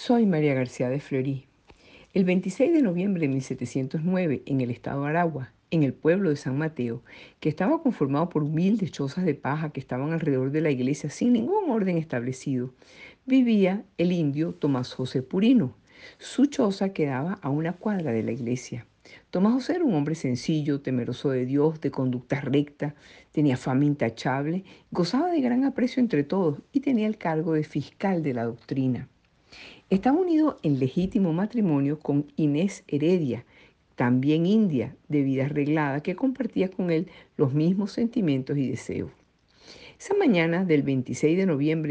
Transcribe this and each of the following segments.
Soy María García de Fleury. El 26 de noviembre de 1709, en el estado de Aragua, en el pueblo de San Mateo, que estaba conformado por humildes chozas de paja que estaban alrededor de la iglesia sin ningún orden establecido, vivía el indio Tomás José Purino. Su choza quedaba a una cuadra de la iglesia. Tomás José era un hombre sencillo, temeroso de Dios, de conducta recta, tenía fama intachable, gozaba de gran aprecio entre todos y tenía el cargo de fiscal de la doctrina. Estaba unido en legítimo matrimonio con Inés Heredia, también india, de vida arreglada, que compartía con él los mismos sentimientos y deseos. Esa mañana del 26 de noviembre de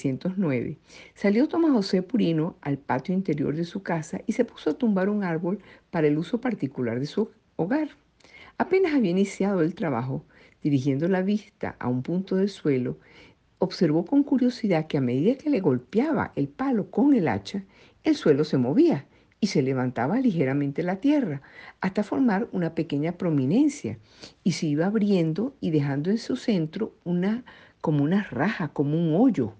1709, salió Tomás José Purino al patio interior de su casa y se puso a tumbar un árbol para el uso particular de su hogar. Apenas había iniciado el trabajo, dirigiendo la vista a un punto del suelo, observó con curiosidad que a medida que le golpeaba el palo con el hacha, el suelo se movía y se levantaba ligeramente la tierra hasta formar una pequeña prominencia y se iba abriendo y dejando en su centro como una raja, como un hoyo.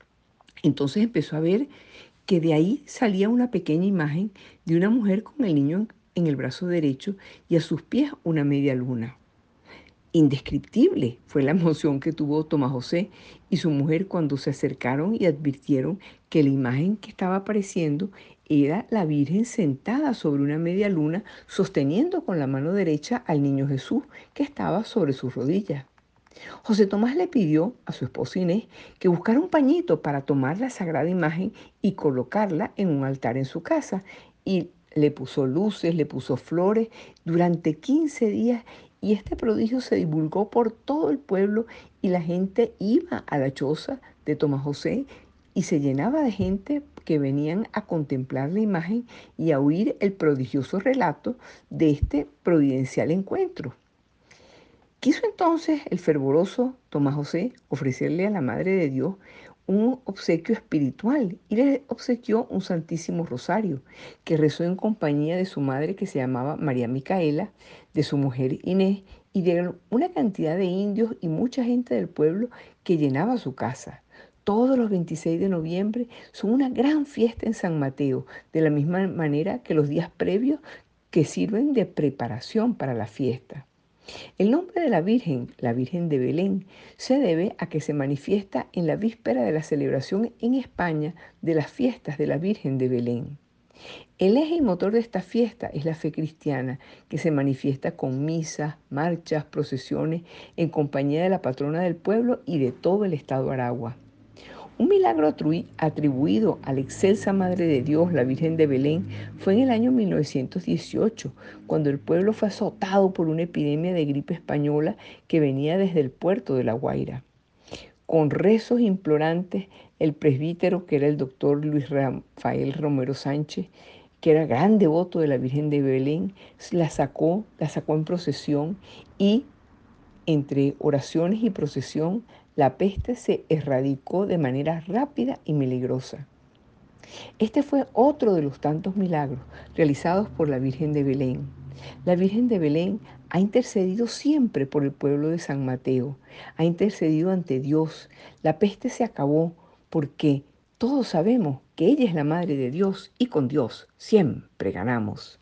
Entonces empezó a ver que de ahí salía una pequeña imagen de una mujer con el niño en el brazo derecho y a sus pies una media luna. Indescriptible fue la emoción que tuvo Tomás José y su mujer cuando se acercaron y advirtieron que la imagen que estaba apareciendo era la Virgen sentada sobre una media luna, sosteniendo con la mano derecha al niño Jesús que estaba sobre sus rodillas. José Tomás le pidió a su esposa Inés que buscara un pañito para tomar la sagrada imagen y colocarla en un altar en su casa. Y le puso luces, le puso flores durante 15 días y este prodigio se divulgó por todo el pueblo y la gente iba a la choza de Tomás José y se llenaba de gente que venían a contemplar la imagen y a oír el prodigioso relato de este providencial encuentro. Quiso entonces el fervoroso Tomás José ofrecerle a la Madre de Dios un obsequio espiritual y le obsequió un Santísimo Rosario que rezó en compañía de su madre que se llamaba María Micaela, de su mujer Inés y de una cantidad de indios y mucha gente del pueblo que llenaba su casa. Todos los 26 de noviembre son una gran fiesta en San Mateo, de la misma manera que los días previos que sirven de preparación para la fiesta. El nombre de la Virgen de Belén, se debe a que se manifiesta en la víspera de la celebración en España de las fiestas de la Virgen de Belén. El eje y motor de esta fiesta es la fe cristiana, que se manifiesta con misas, marchas, procesiones, en compañía de la patrona del pueblo y de todo el estado de Aragua. Un milagro atribuido a la excelsa Madre de Dios, la Virgen de Belén, fue en el año 1918, cuando el pueblo fue azotado por una epidemia de gripe española que venía desde el puerto de La Guaira. Con rezos implorantes, el presbítero, que era el doctor Luis Rafael Romero Sánchez, que era gran devoto de la Virgen de Belén, la sacó en procesión y entre oraciones y procesión, la peste se erradicó de manera rápida y milagrosa. Este fue otro de los tantos milagros realizados por la Virgen de Belén. La Virgen de Belén ha intercedido siempre por el pueblo de San Mateo, ha intercedido ante Dios. La peste se acabó porque todos sabemos que ella es la Madre de Dios y con Dios siempre ganamos.